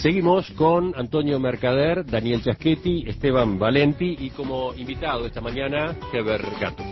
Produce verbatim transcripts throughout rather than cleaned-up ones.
Seguimos con Antonio Mercader, Daniel Giaschetti, Esteban Valenti y como invitado esta mañana, Heber Gato.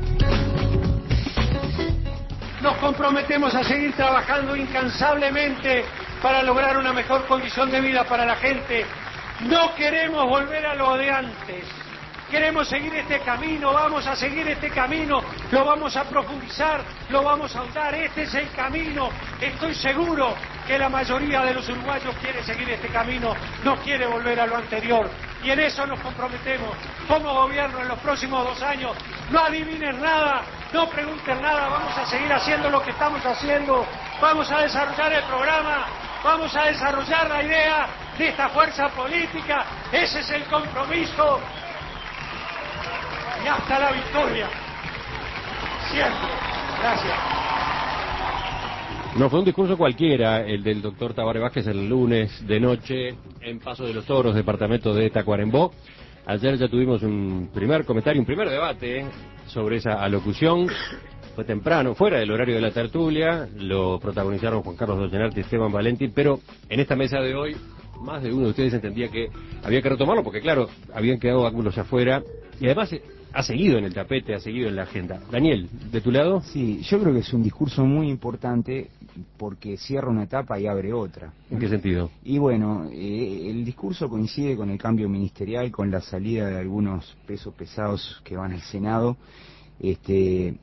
Nos comprometemos a seguir trabajando incansablemente para lograr una mejor condición de vida para la gente. No queremos volver a lo de antes. Queremos seguir este camino, vamos a seguir este camino, lo vamos a profundizar, lo vamos a ahondar. Este es el camino. Estoy seguro que la mayoría de los uruguayos quiere seguir este camino, no quiere volver a lo anterior. Y en eso nos comprometemos como gobierno en los próximos dos años. No adivinen nada, no pregunten nada, vamos a seguir haciendo lo que estamos haciendo, vamos a desarrollar el programa, vamos a desarrollar la idea de esta fuerza política. Ese es el compromiso. Y hasta la victoria. Siempre. Gracias. No fue un discurso cualquiera el del doctor Tabaré Vázquez el lunes de noche en Paso de los Toros, departamento de Tacuarembó. Ayer ya tuvimos un primer comentario, un primer debate sobre esa alocución. Fue temprano, fuera del horario de la tertulia, lo protagonizaron Juan Carlos Dollenart y Esteban Valenti, pero en esta mesa de hoy más de uno de ustedes entendía que había que retomarlo porque claro, habían quedado algunos afuera y además ha seguido en el tapete, ha seguido en la agenda. Daniel, ¿de tu lado? Sí, yo creo que es un discurso muy importante porque cierra una etapa y abre otra. ¿En qué sentido? Y bueno, eh, el discurso coincide con el cambio ministerial, con la salida de algunos pesos pesados que van al Senado. Este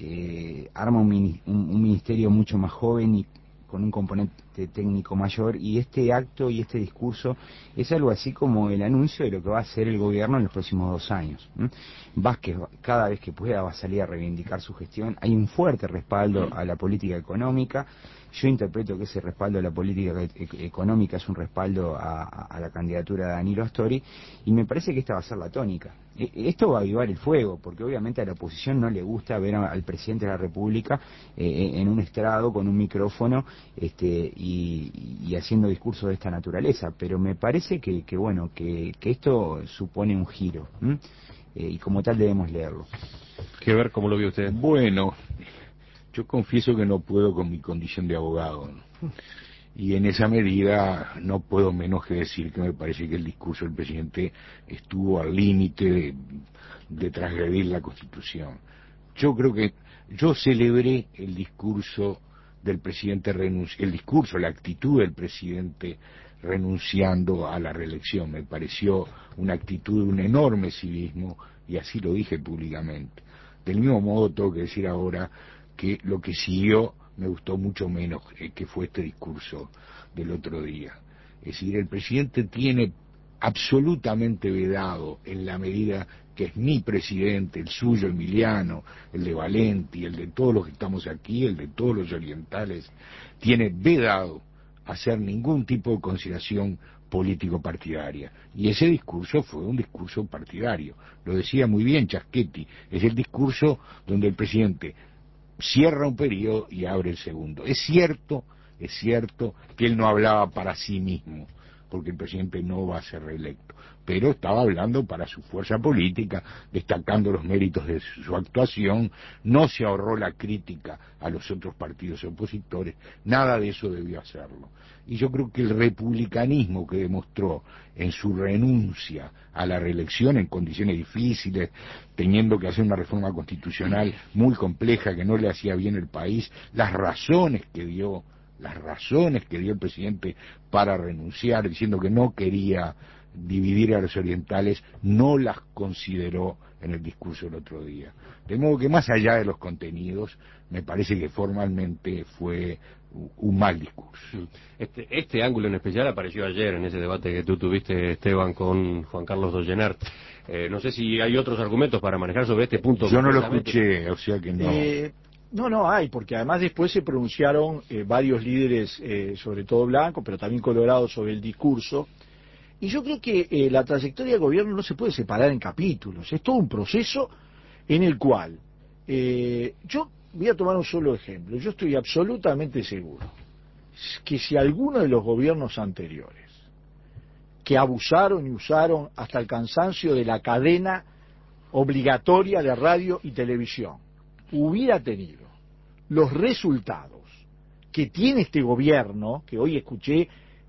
eh, arma un, mini, un, un ministerio mucho más joven y con un componente técnico mayor, y este acto y este discurso es algo así como el anuncio de lo que va a hacer el gobierno en los próximos dos años. ¿Mm? Vázquez cada vez que pueda va a salir a reivindicar su gestión. Hay un fuerte respaldo a la política económica. Yo interpreto que ese respaldo a la política e económica es un respaldo a, a la candidatura de Danilo Astori, y me parece que esta va a ser la tónica. E esto va a avivar el fuego, porque obviamente a la oposición no le gusta ver a, al presidente de la República eh, en un estrado con un micrófono este, y, y haciendo discursos de esta naturaleza, pero me parece que, que bueno, que, que esto supone un giro, eh, y como tal debemos leerlo. ¿Qué ver cómo lo vio usted? Bueno, yo confieso que no puedo con mi condición de abogado, ¿no? Y en esa medida no puedo menos que decir que me parece que el discurso del presidente estuvo al límite de, de transgredir la Constitución. Yo creo que yo celebré el discurso del presidente renunci- el discurso, la actitud del presidente renunciando a la reelección. Me pareció una actitud de un enorme civismo y así lo dije públicamente. Del mismo modo tengo que decir ahora que lo que siguió me gustó mucho menos eh, que fue este discurso del otro día. Es decir, el presidente tiene absolutamente vedado, en la medida que es mi presidente, el suyo, Emiliano, el de Valenti, el de todos los que estamos aquí, el de todos los orientales, tiene vedado hacer ningún tipo de consideración político-partidaria. Y ese discurso fue un discurso partidario. Lo decía muy bien Giaschetti, es el discurso donde el presidente cierra un periodo y abre el segundo. Es cierto, es cierto que él no hablaba para sí mismo, porque el presidente no va a ser reelecto, pero estaba hablando para su fuerza política, destacando los méritos de su actuación, no se ahorró la crítica a los otros partidos opositores, nada de eso debió hacerlo. Y yo creo que el republicanismo que demostró en su renuncia a la reelección en condiciones difíciles, teniendo que hacer una reforma constitucional muy compleja que no le hacía bien al país, las razones que dio las razones que dio el presidente para renunciar, diciendo que no quería dividir a los orientales, no las consideró en el discurso del otro día. De modo que más allá de los contenidos, me parece que formalmente fue un mal discurso. Este, este ángulo en especial apareció ayer en ese debate que tú tuviste, Esteban, con Juan Carlos Dollenart. Eh, no sé si hay otros argumentos para manejar sobre este punto. Yo no lo escuché, o sea que no... Eh... No, no hay, porque además después se pronunciaron eh, varios líderes, eh, sobre todo blancos, pero también colorados, sobre el discurso. Y yo creo que eh, la trayectoria del gobierno no se puede separar en capítulos. Es todo un proceso en el cual, eh, yo voy a tomar un solo ejemplo. Yo estoy absolutamente seguro que si alguno de los gobiernos anteriores, que abusaron y usaron hasta el cansancio de la cadena obligatoria de radio y televisión, hubiera tenido los resultados que tiene este gobierno, que hoy escuché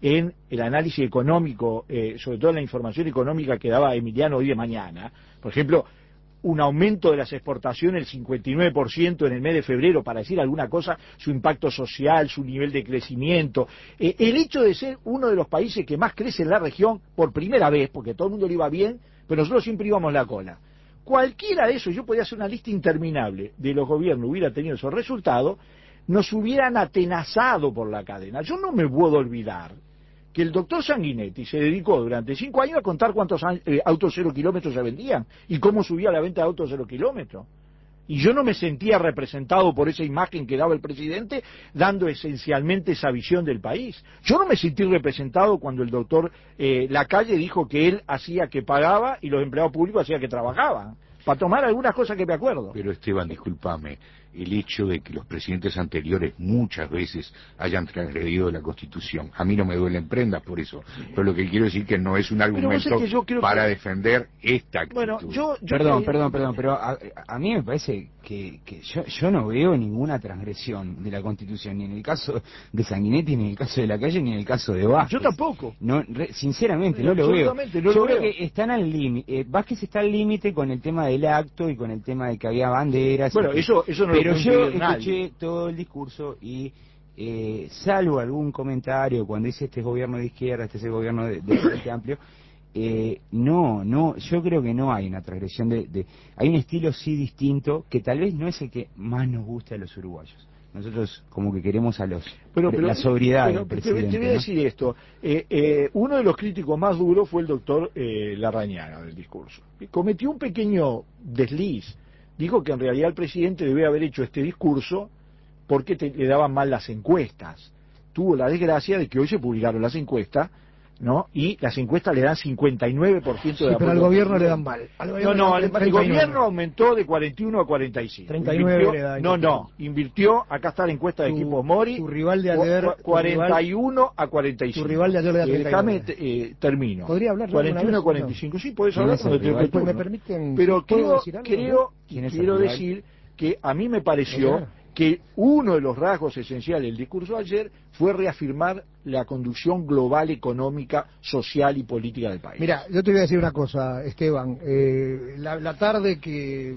en el análisis económico, eh, sobre todo en la información económica que daba Emiliano hoy de mañana. Por ejemplo, un aumento de las exportaciones del cincuenta y nueve por ciento en el mes de febrero, para decir alguna cosa, su impacto social, su nivel de crecimiento, eh, el hecho de ser uno de los países que más crece en la región por primera vez, porque todo el mundo le iba bien, pero nosotros siempre íbamos la cola. Cualquiera de esos, yo podía hacer una lista interminable de los gobiernos, hubiera tenido esos resultados, nos hubieran atenazado por la cadena. Yo no me puedo olvidar que el doctor Sanguinetti se dedicó durante cinco años a contar cuántos eh, autos cero kilómetros se vendían y cómo subía la venta de autos cero kilómetros. Y yo no me sentía representado por esa imagen que daba el presidente, dando esencialmente esa visión del país. Yo no me sentí representado cuando el doctor eh, Lacalle dijo que él hacía que pagaba y los empleados públicos hacían que trabajaban. Para tomar algunas cosas que me acuerdo. Pero Esteban, discúlpame, el hecho de que los presidentes anteriores muchas veces hayan transgredido la Constitución, a mí no me duelen prendas por eso, pero lo que quiero decir que no es un argumento para que... defender esta actitud. Bueno, yo, yo perdón, que... perdón, perdón, pero a, a mí me parece que, que yo, yo no veo ninguna transgresión de la Constitución, ni en el caso de Sanguinetti, ni en el caso de Lacalle, ni en el caso de Vázquez. Yo tampoco. No, re, sinceramente, no lo veo. No yo lo creo veo. que están al límite. Eh, Vázquez está al límite con el tema del acto y con el tema de que había banderas. Bueno, que... eso, eso no pero lo yo escuché nadie. todo el discurso y eh, salvo algún comentario cuando dice este es gobierno de izquierda, este es el gobierno de, de Frente Amplio, eh, no, no, yo creo que no hay una transgresión de, de, hay un estilo sí distinto que tal vez no es el que más nos gusta a los uruguayos. Nosotros como que queremos a los pero, pero, la sobriedad pero, del presidente. Te, te voy a ¿no? decir esto. Eh, eh, uno de los críticos más duros fue el doctor eh, Larrañaga del discurso. Cometió un pequeño desliz. Dijo que en realidad el presidente debe haber hecho este discurso porque te, le daban mal las encuestas. Tuvo la desgracia de que hoy se publicaron las encuestas, ¿no? Y las encuestas le dan cincuenta y nueve por ciento de sí, apoyo. pero al gobierno le dan mal. No, no, al, el gobierno aumentó de cuarenta y uno a cuarenta y cinco. treinta y nueve invirtió, le da no, no, invirtió, acá está la encuesta de tu, equipo Mori. Tu rival de ayer. cuarenta y uno a cuarenta y cinco. Tu rival de ayer le da treinta y nueve. Déjame, eh, termino. ¿Podría hablar? cuarenta y uno a cuarenta y cinco, no. Sí, podés hablar cuando te después me permiten. Pero creo, decir algo, creo ¿no? quiero decir que a mí me pareció que uno de los rasgos esenciales del discurso de ayer fue reafirmar la conducción global, económica, social y política del país. Mira, yo te voy a decir una cosa, Esteban. Eh, la, la tarde que...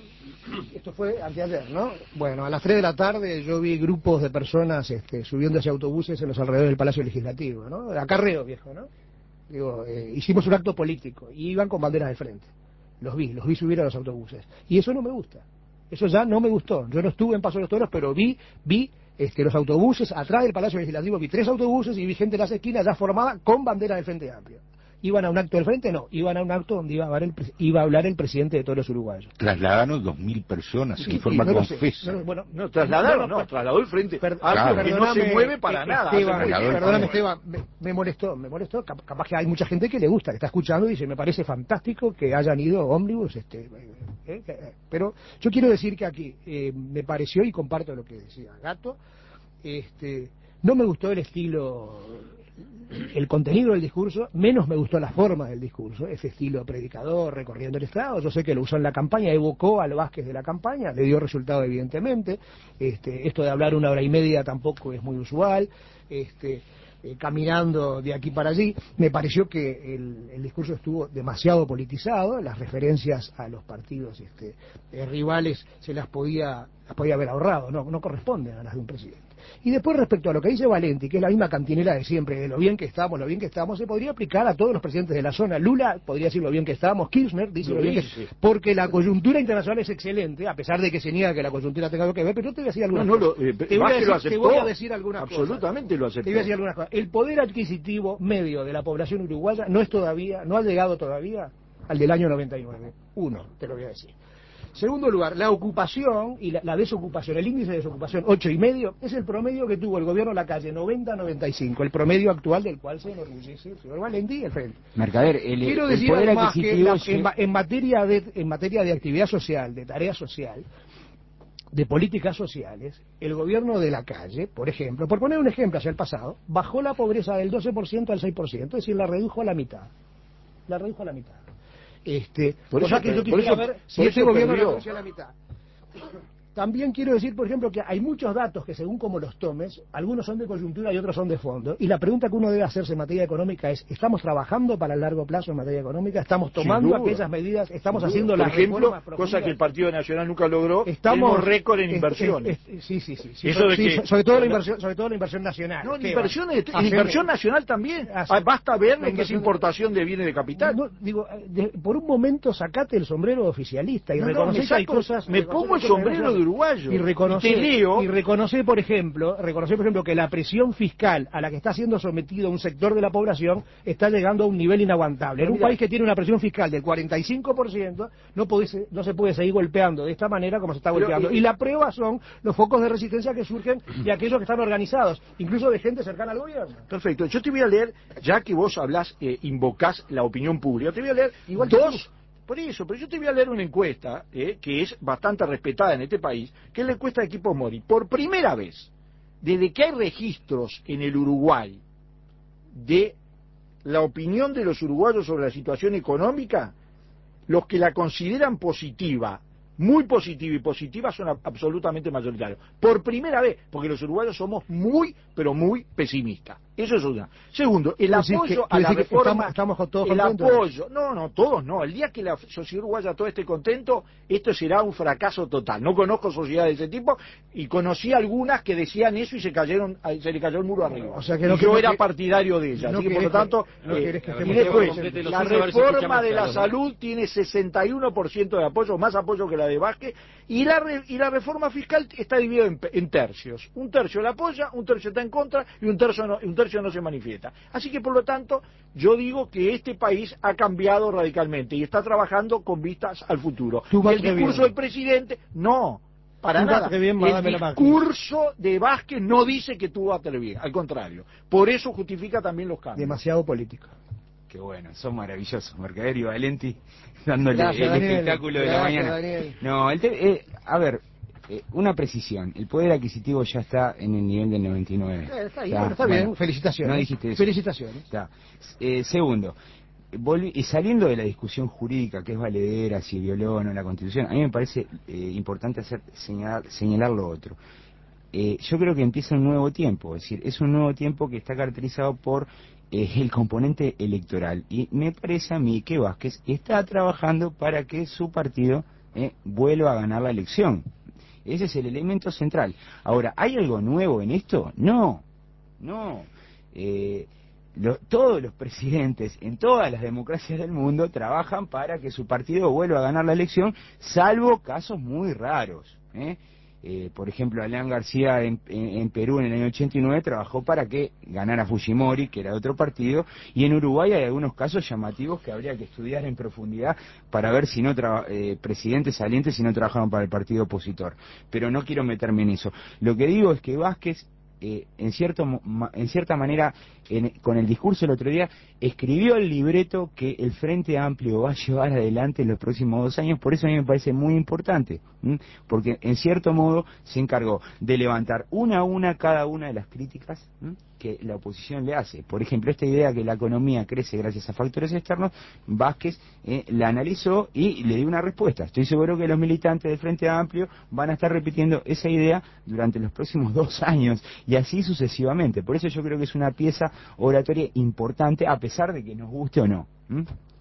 Esto fue anteayer, ¿no? Bueno, a las tres de la tarde yo vi grupos de personas este, subiendo hacia autobuses en los alrededores del Palacio Legislativo, ¿no? Acarreo, viejo, ¿no? Digo, eh, hicimos un acto político y iban con banderas de frente. Los vi, los vi subir a los autobuses. Y eso no me gusta. Eso ya no me gustó. Yo no estuve en Paso de los Toros, pero vi, vi este, los autobuses atrás del Palacio Legislativo, vi tres autobuses y vi gente en las esquinas ya formada con bandera del Frente Amplio. ¿Iban a un acto del Frente? No, iban a un acto donde iba a hablar el, iba a hablar el presidente de todos los uruguayos. Trasladaron dos mil personas sí, en forma no confesa. No, bueno, no, trasladaron, no, no, trasladó el Frente Amplio, claro, que no se mueve para eh, nada. Esteban, perdóname, Esteban, me, me molestó, me molestó. Capaz que hay mucha gente que le gusta, que está escuchando y dice, me parece fantástico que hayan ido ómnibus, este, eh, eh, pero yo quiero decir que aquí eh, me pareció, y comparto lo que decía Gato, este, no me gustó el estilo, el contenido del discurso, menos me gustó la forma del discurso, ese estilo predicador recorriendo el Estado. Yo sé que lo usó en la campaña, evocó al Vázquez de la campaña, le dio resultado evidentemente. Este, esto de hablar una hora y media tampoco es muy usual. Este, eh, caminando de aquí para allí, me pareció que el, el discurso estuvo demasiado politizado, las referencias a los partidos este, eh, rivales se las podía, las podía haber ahorrado, no, no corresponden a las de un presidente. Y después respecto a lo que dice Valenti, que es la misma cantinela de siempre, de lo bien que estamos, lo bien que estamos, se podría aplicar a todos los presidentes de la zona. Lula podría decir lo bien que estamos, Kirchner dice lo, lo bien dice. que porque la coyuntura internacional es excelente, a pesar de que se niega que la coyuntura tenga algo que ver, pero yo te voy a decir algunas no, no, cosas. Lo, eh, te, voy a decir, te voy a decir algunas absolutamente cosas. lo aceptó. Te voy a decir algunas cosas. El poder adquisitivo medio de la población uruguaya no es todavía, no ha llegado todavía al del año noventa y nueve. Uno, te lo voy a decir. Segundo lugar, la ocupación y la, la desocupación, el índice de desocupación ocho y medio es el promedio que tuvo el gobierno Lacalle, noventa a noventa y cinco, el promedio actual del cual se enorgullece el señor Valenti y el Frente. Mercader, el, Quiero el decir poder además que la, es... en, en, materia de, en materia de actividad social, de tarea social, de políticas sociales, el gobierno de Lacalle, por ejemplo, por poner un ejemplo hacia el pasado, bajó la pobreza del doce por ciento al seis por ciento, es decir, la redujo a la mitad. La redujo a la mitad. Este, por cosa eso, que yo por quisiera eso, ver si este gobierno la redució a la mitad. También quiero decir, por ejemplo, que hay muchos datos que según como los tomes, algunos son de coyuntura y otros son de fondo. Y la pregunta que uno debe hacerse en materia económica es, ¿estamos trabajando para el largo plazo en materia económica? ¿Estamos tomando aquellas medidas? ¿Estamos haciendo las reformas profundas? Por ejemplo, cosa que el Partido Nacional nunca logró, estamos récord en inversiones. Es, es, sí, sí, sí. sí, Eso sobre, de sí, que, sobre todo la inversión, sobre todo la inversión nacional. No, la inversión, es, la inversión nacional también. Hacer, Basta ver lo que es importación de bienes de capital. No, digo, de, por un momento sacate el sombrero oficialista y no, reconocer no, que hay cosas. Me pongo el sombrero de uruguayo. Y reconocer, y te leo. Y reconocer, por ejemplo, reconocer, por ejemplo, que la presión fiscal a la que está siendo sometido un sector de la población está llegando a un nivel inaguantable. En un país que tiene una presión fiscal del cuarenta y cinco por ciento, no, puede, no se puede seguir golpeando de esta manera como se está golpeando. Pero, y, y la prueba son los focos de resistencia que surgen de aquellos que están organizados, incluso de gente cercana al gobierno. Perfecto. Yo te voy a leer, ya que vos hablás, eh, invocás la opinión pública, te voy a leer Igual dos... Por eso, pero yo te voy a leer una encuesta eh, que es bastante respetada en este país, que es la encuesta de Equipo Mori. Por primera vez, desde que hay registros en el Uruguay de la opinión de los uruguayos sobre la situación económica, los que la consideran positiva, muy positiva y positiva, son a, absolutamente mayoritarios. Por primera vez, porque los uruguayos somos muy, pero muy pesimistas. Eso es una. Segundo, el apoyo que, a la reforma, estamos, estamos todos el contentos. apoyo, no, no, todos no. El día que la sociedad uruguaya todo esté contento, esto será un fracaso total. No conozco sociedades de ese tipo y conocí algunas que decían eso y se cayeron, se le cayó el muro arriba. O sea que no, y yo que, era que, partidario de ella. No así que por lo tanto, no eh, que y después, la reforma de la salud tiene sesenta y uno por ciento de apoyo, más apoyo que la de Vázquez, y la, re, y la reforma fiscal está dividida en, en tercios. Un tercio la apoya, un tercio está en contra y un tercio no, un tercio no se manifiesta. Así que, por lo tanto, yo digo que este país ha cambiado radicalmente y está trabajando con vistas al futuro. Y el discurso del presidente, no, para nada. Bien, el discurso de Vázquez no dice que tú vas a tener bien, al contrario. Por eso justifica también los cambios. Demasiado político. Qué bueno, son maravillosos, Mercader y Valenti, dándole Gracias, el Daniel. espectáculo de Gracias, la mañana. Daniel. No, el te, eh, a ver, eh, una precisión, el poder adquisitivo ya está en el nivel del noventa y nueve. Eh, está, ahí, está, bueno, está bien, bueno, felicitaciones. No dijiste eso. Felicitaciones. Está. Eh, segundo, volví, y saliendo de la discusión jurídica, que es valedera, si violó o no la Constitución, a mí me parece eh, importante hacer señalar, señalar lo otro. Eh, yo creo que empieza un nuevo tiempo, es decir, es un nuevo tiempo que está caracterizado por eh, el componente electoral, y me parece a mí que Vázquez está trabajando para que su partido eh, vuelva a ganar la elección. Ese es el elemento central. Ahora, ¿hay algo nuevo en esto? No, no. Eh, lo, todos los presidentes en todas las democracias del mundo trabajan para que su partido vuelva a ganar la elección, salvo casos muy raros, ¿eh? Eh, por ejemplo, Alan García en, en, en Perú en el año ochenta y nueve trabajó para que ganara Fujimori, que era de otro partido, y en Uruguay hay algunos casos llamativos que habría que estudiar en profundidad para ver si no eh, presidentes salientes si no trabajaban para el partido opositor. Pero no quiero meterme en eso. Lo que digo es que Vázquez, eh, en, cierto, en cierta manera, en, con el discurso el otro día, escribió el libreto que el Frente Amplio va a llevar adelante en los próximos dos años. Por eso a mí me parece muy importante, ¿m? Porque en cierto modo se encargó de levantar una a una cada una de las críticas, ¿m? que la oposición le hace. Por ejemplo, esta idea que la economía crece gracias a factores externos, Vázquez eh, la analizó y le dio una respuesta. Estoy seguro que los militantes del Frente Amplio van a estar repitiendo esa idea durante los próximos dos años y así sucesivamente. Por eso yo creo que es una pieza oratoria importante, a pesar de que nos guste o no. ¿Mm?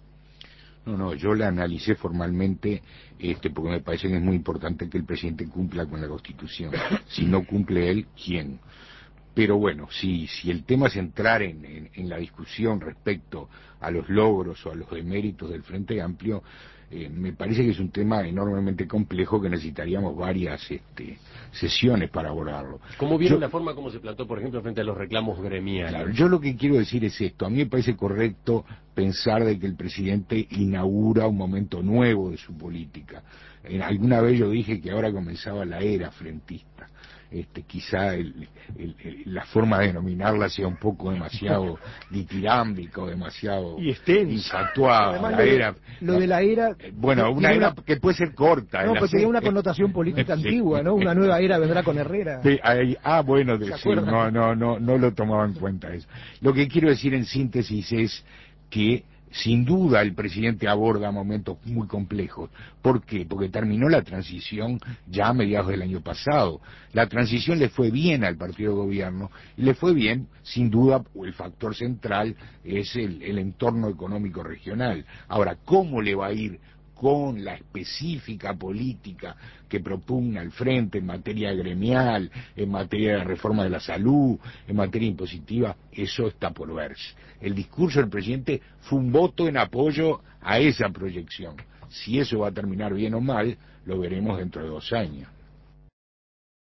No, no, yo la analicé formalmente, este, porque me parece que es muy importante que el presidente cumpla con la Constitución. Si no cumple él, ¿quién? Pero bueno, si, si el tema es entrar en, en, en la discusión respecto a los logros o a los deméritos del Frente Amplio, eh, me parece que es un tema enormemente complejo que necesitaríamos varias este, sesiones para abordarlo. ¿Cómo vieron yo, la forma como se plantó, por ejemplo, frente a los reclamos gremiales? Claro, yo lo que quiero decir es esto. A mí me parece correcto pensar de que el presidente inaugura un momento nuevo de su política. En, alguna vez yo dije que ahora comenzaba la era frentista. Este, quizá el, el, el, la forma de denominarla sea un poco demasiado ditirámbica, demasiado y infatuada. Además, la lo, era, lo de la era... Bueno, una era una, que puede ser corta. No, pero tenía una connotación política sí. antigua, ¿no? Una nueva era vendrá con Herrera. Sí, ahí, ah, bueno, de, sí, no, no, no, no lo tomaba en cuenta eso. Lo que quiero decir en síntesis es que Sin duda el presidente aborda momentos muy complejos. ¿Por qué? Porque terminó la transición ya a mediados del año pasado. La transición le fue bien al partido de gobierno, y le fue bien, sin duda, el factor central es el, el entorno económico regional. Ahora, ¿cómo le va a ir con la específica política que propugna el Frente en materia gremial, en materia de reforma de la salud, en materia impositiva? Eso está por verse. El discurso del presidente fue un voto en apoyo a esa proyección. Si eso va a terminar bien o mal, lo veremos dentro de dos años.